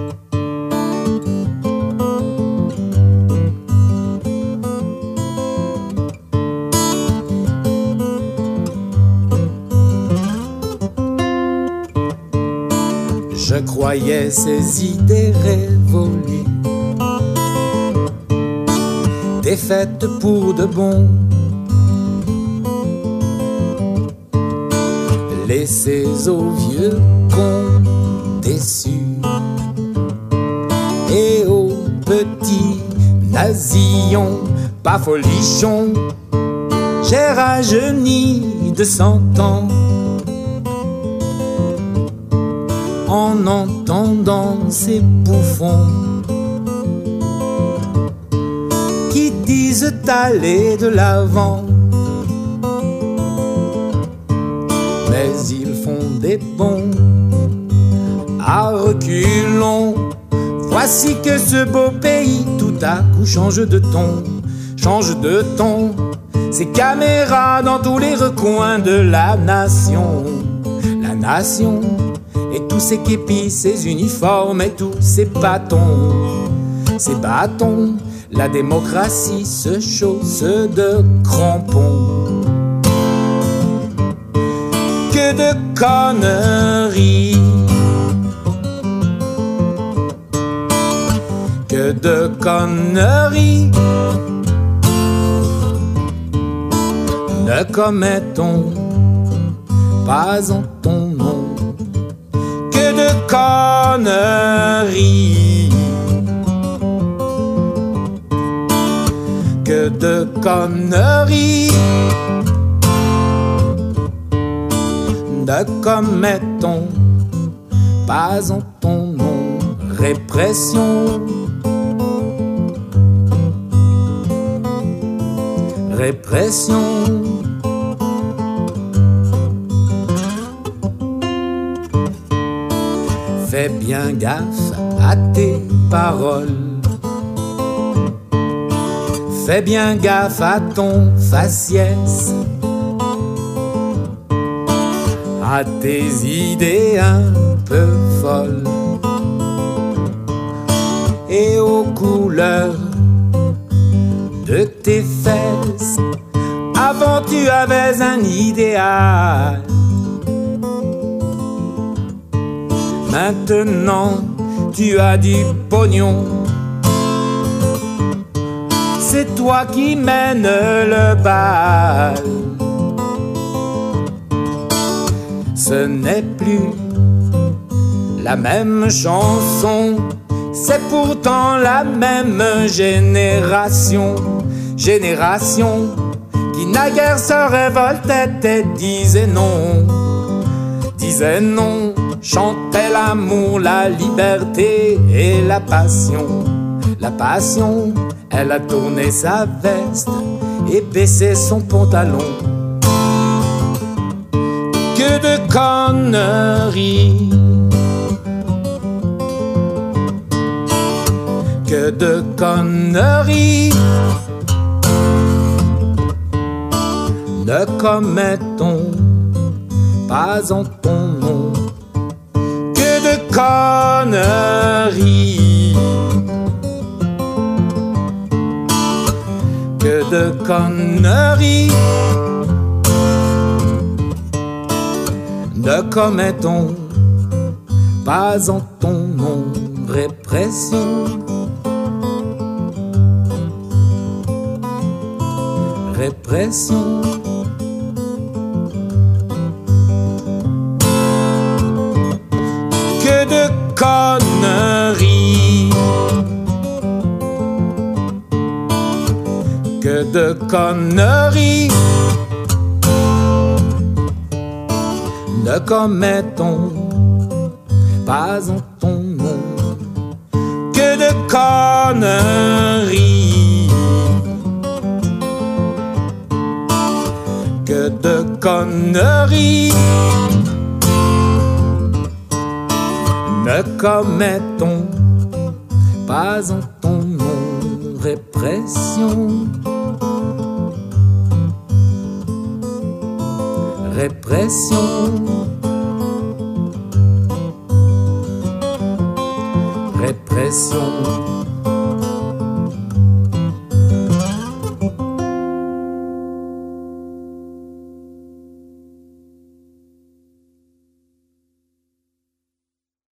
Je croyais ces idées révolues, défaites pour de bon, laissées aux vieux cons déçus et aux petits nasillons pas folichons. J'ai rajeuni de 100 ans en entendant ces bouffons qui disent aller de l'avant, mais ils font des bons à reculons. Voici que ce beau pays tout à coup change de ton, change de ton. Ces caméras dans tous les recoins de la nation, la nation. Et tous ces képis, ces uniformes et tous ces bâtons, la démocratie se chausse de crampons. Que de conneries, que de conneries ne commettons pas en ton nom. Que de conneries, que de conneries ne commettons pas en ton nom. Répression, répression. Fais bien gaffe à tes paroles, fais bien gaffe à ton faciès, à tes idées un peu folles et aux couleurs de tes fesses. Avant tu avais un idéal, maintenant tu as du pognon. C'est toi qui mènes le bal. Ce n'est plus la même chanson, c'est pourtant la même génération. Génération qui naguère se révoltait et disait non, disait non. Chantait l'amour, la liberté et la passion. La passion, elle a tourné sa veste et baissé son pantalon. Que de conneries, que de conneries ne commettons pas en ton nom. De conneries, que de conneries ne commettons pas en ton nom. Répression, répression. Que de conneries, que de conneries ne commettons pas en ton nom. Que de conneries, que de conneries ne commettons pas en ton nom. Répression, répression, répression.